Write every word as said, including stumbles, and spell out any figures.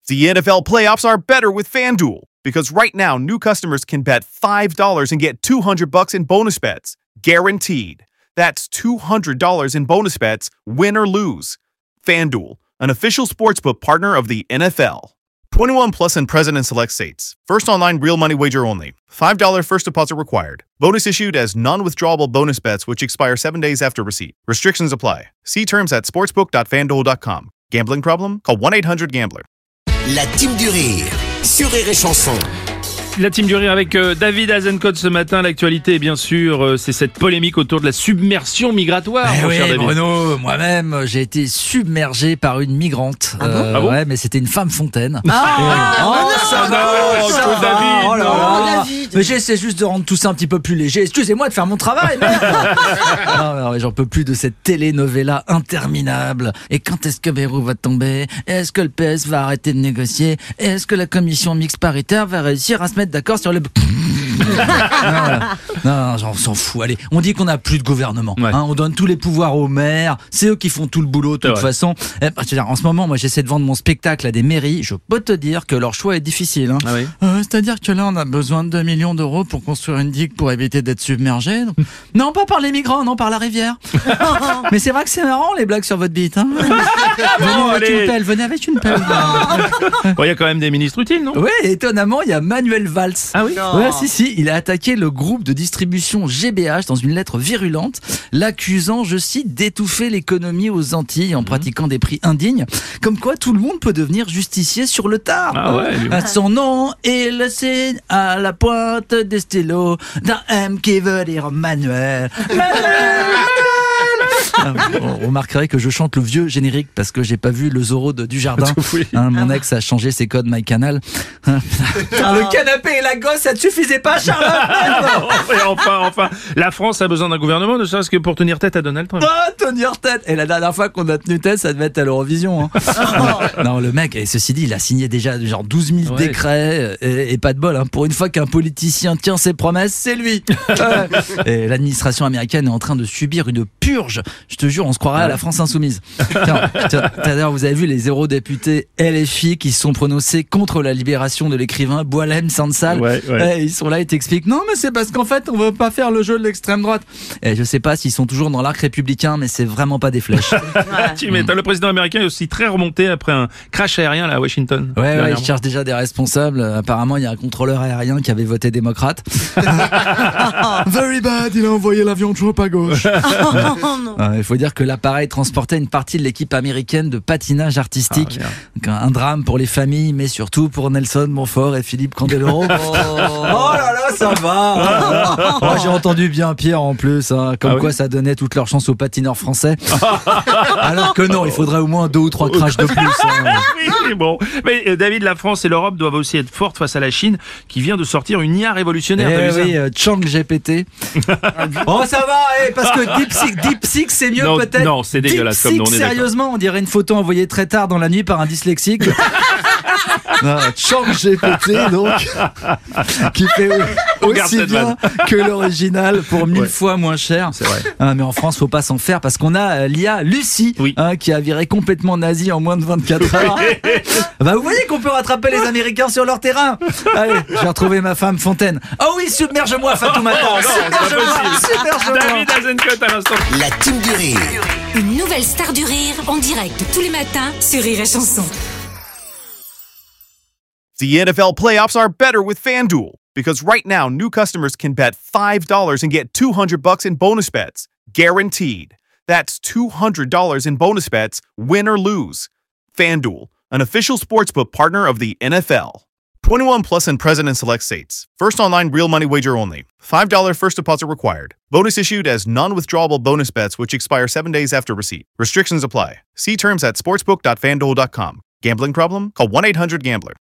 The N F L playoffs are better with FanDuel because right now new customers can bet five dollars and get two hundred bucks in bonus bets, guaranteed. That's two hundred dollars in bonus bets, win or lose. FanDuel, an official sportsbook partner of the N F L. twenty-one plus and present in select states. First online real money wager only. five dollars first deposit required. Bonus issued as non-withdrawable bonus bets which expire seven days after receipt. Restrictions apply. See terms at sportsbook dot fan duel dot com. Gambling problem? Call one eight hundred gambler. La team du rire sur Rire et Chanson. La team du rire avec euh, David Azencott ce matin. L'actualité, bien sûr, euh, c'est cette polémique autour de la submersion migratoire. Eh mon oui, cher David. Bruno, moi-même, j'ai été submergé par une migrante. Ah bon Ah bon ouais, mais c'était une femme fontaine. Ah, oh, ça va, non, ça que va. David, Oh là non. là. David. Mais j'essaie juste de rendre tout ça un petit peu plus léger. Excusez-moi de faire mon travail, merde. Non, non, mais j'en peux plus de cette telenovela interminable. Et quand est-ce que Bayrou va tomber? Est-ce que le P S va arrêter de négocier? Est-ce que la commission mixte paritaire va réussir à se mettre d'accord sur le... non, non, non, on s'en fout. Allez, on dit qu'on n'a plus de gouvernement. Ouais. Hein, on donne tous les pouvoirs aux maires. C'est eux qui font tout le boulot de toute C'est vrai. façon. Eh, je veux dire, en ce moment, moi, j'essaie de vendre mon spectacle à des mairies. Je peux te dire que leur choix est difficile. Hein. Ah oui. Euh, C'est-à-dire que là, on a besoin de deux millions d'euros pour construire une digue pour éviter d'être submergé. Non, pas par les migrants, non, par la rivière. Mais c'est vrai que c'est marrant, les blagues sur votre bite. Hein. Venez avec allez. une pelle, venez avec une pelle. Bon, il y a quand même des ministres utiles, non? Oui, étonnamment, il y a Manuel Valls. Ah oui. Non. Ouais, si, si, il a attaqué le groupe de distribution G B H dans une lettre virulente, l'accusant, je cite, d'étouffer l'économie aux Antilles en pratiquant des prix indignes. Comme quoi, tout le monde peut devenir justicier sur le tard. Ah ouais, lui. À son nom, il signe à la pointe des stylos d'un M qui veut dire Manuel. Manuel. Ah, on remarquerait que je chante le vieux générique parce que j'ai pas vu le Zorro de Dujardin. Oui. Hein, mon ex a changé ses codes MyCanal. Hein, putain, le canapé et la gosse, ça te suffisait pas, Charlotte? Et enfin, enfin, la France a besoin d'un gouvernement, ne serait-ce que pour tenir tête à Donald Trump. Oh, tenir tête. Et la dernière fois qu'on a tenu tête, ça devait être à l'Eurovision. Hein. Non, le mec, et ceci dit, il a signé déjà genre douze mille Ouais. décrets et, et pas de bol. Hein. Pour une fois qu'un politicien tient ses promesses, c'est lui. Ouais. Et l'administration américaine est en train de subir une purge. Je te jure, on se croirait à la France insoumise. Tiens, tiens, d'ailleurs, vous avez vu les eurodéputés L F I qui se sont prononcés contre la libération de l'écrivain Boualem Sansal. Ouais, ouais. Eh, ils sont là, ils t'expliquent. Non, mais c'est parce qu'en fait, on veut pas faire le jeu de l'extrême droite. Et je sais pas s'ils sont toujours dans l'arc républicain, mais c'est vraiment pas des flèches. Tu m'étonnes, le président américain est aussi très remonté après un crash aérien là, à Washington. Ouais, ouais, dernièrement. ils cherchent déjà des responsables. Apparemment, il y a un contrôleur aérien qui avait voté démocrate. Very bad, il a envoyé l'avion trop à gauche. Oh non. Ouais, il faut dire que l'appareil transportait une partie de l'équipe américaine de patinage artistique. Ah, Donc, un, un drame pour les familles, mais surtout pour Nelson Montfort et Philippe Candeloro. Oh là là, ça va. Oh, j'ai entendu bien pire en plus, hein, comme Ah oui quoi ça donnait toute leur chance aux patineurs français. Alors que non, il faudrait au moins deux ou trois crashs de plus. Hein. Oui, bon. Mais euh, David, la France et l'Europe doivent aussi être fortes face à la Chine qui vient de sortir une I A révolutionnaire. Eh T'as vu ça oui, euh, Chang G P T. Oh, ça va, eh, parce que DeepSeek, DeepSeek c'est mieux Non, peut-être. non, c'est dégueulasse comme nom, on est d'accord. Sérieusement, on dirait une photo envoyée très tard dans la nuit par un dyslexique. Non, Chang G P T, donc, qui fait On garde aussi cette bien vanne. que l'original pour mille Ouais. fois moins cher. C'est vrai. Hein, mais en France, faut pas s'en faire parce qu'on a euh, l'I A Lucie, Oui. hein, qui a viré complètement nazi en moins de vingt-quatre heures. Bah, vous voyez qu'on peut rattraper les Américains sur leur terrain. Allez, j'ai retrouvé ma femme Fontaine. Oh oui, submerge-moi, Fatoumata. Oh non, c'est pas Submerge-moi, possible. submerge-moi. David Azencott à l'instant. La team du rire. Une nouvelle star du rire en direct tous les matins sur Rire et Chanson. The N F L playoffs are better with FanDuel because right now new customers can bet five dollars and get two hundred bucks in bonus bets, guaranteed. That's two hundred dollars in bonus bets, win or lose. FanDuel, an official sportsbook partner of the N F L. twenty-one plus and present in select states. First online real money wager only. five dollars first deposit required. Bonus issued as non-withdrawable bonus bets which expire seven days after receipt. Restrictions apply. See terms at sportsbook dot fan duel dot com. Gambling problem? Call one eight hundred gambler.